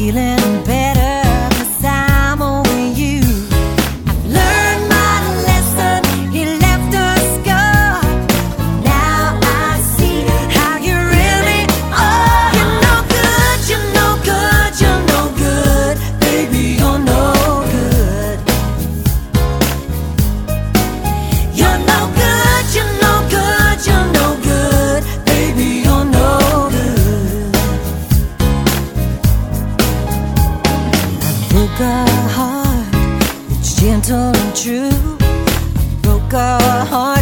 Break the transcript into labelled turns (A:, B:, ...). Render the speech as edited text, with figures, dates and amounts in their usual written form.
A: feeling better 'cause I'm over you. I've learned my lesson, he left a scar. Now I see how you really are. You're no good, you're no good, you're no good. Baby, you're no good. You're no good, you're no good, you're no good. Baby, you're no good. I broke a heart, it's gentle and true. I broke a heart